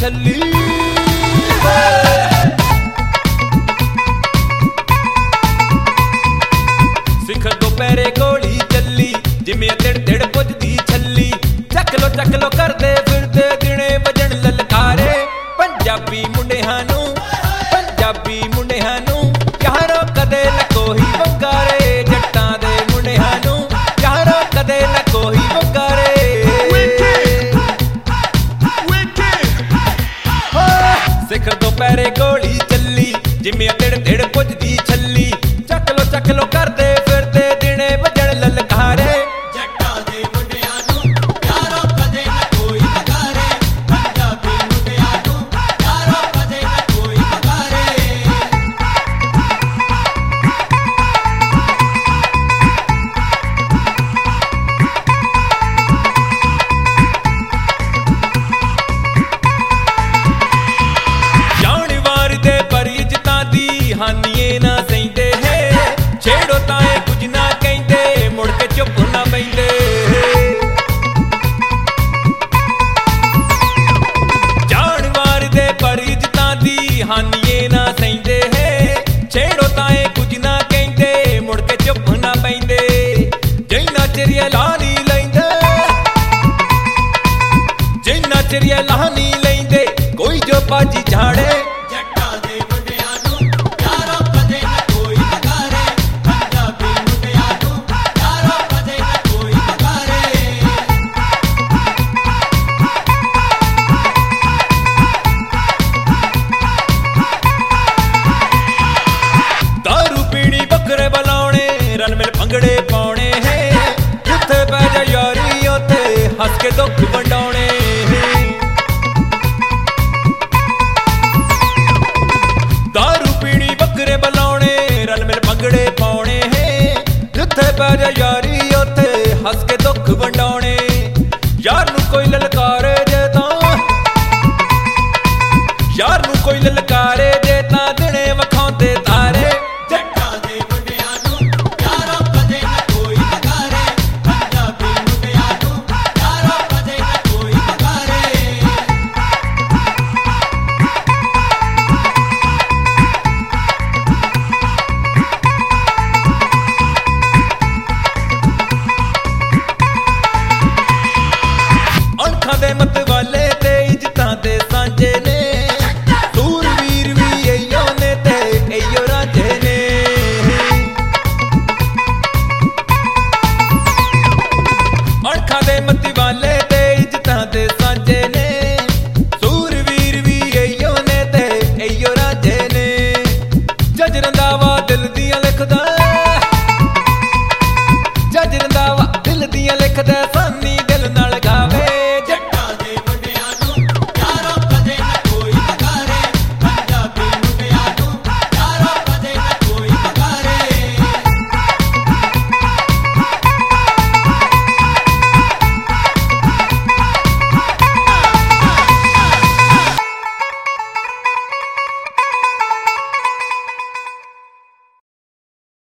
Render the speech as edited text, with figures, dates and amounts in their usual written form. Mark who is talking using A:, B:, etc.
A: छली सिखर दोपहरे गोली चली जिमें तिड़ तिड़ पुजदी छली चक लो करदे फिरदे दिने वजन ललकारे पंजाबी मुंडियां नूं यारो कदे न कोई वंगारे जट्टां दे मुंडियां नूं यारो कदे न कोई वंगारे सिखर दोपहरे गोली चली जिमें तिड़ तिड़ पुजदी छली चक लो करदे फिरदे दिने वजन ललकारे
B: जट्टां दे मुंडियां नूं यारो कदे न कोई वंगारे पंजाबी मुंडियां नूं यारो कदे न कोई वंगारे
A: हानिए ना सहिंदे है छेड़ो ताए कुछ ना कहंदे मुड़ के चुप ना बैंदे जानवर दे पर इज्जतां दी हानिए ना सहिंदे है छेड़ो ताए कुछ ना कहंदे मुड़ के चुप ना बैंदे जिन्ना चिरिया लानी लैंदे कोई जो बाजी झाड़े भंगड़े पाने हैं जिथे पै जा यारी उथे हस के दुख वंडाने दारू पीनी बकरे बुलाने रल मिल भंगड़े पाने हैं जिथे पै जा यारी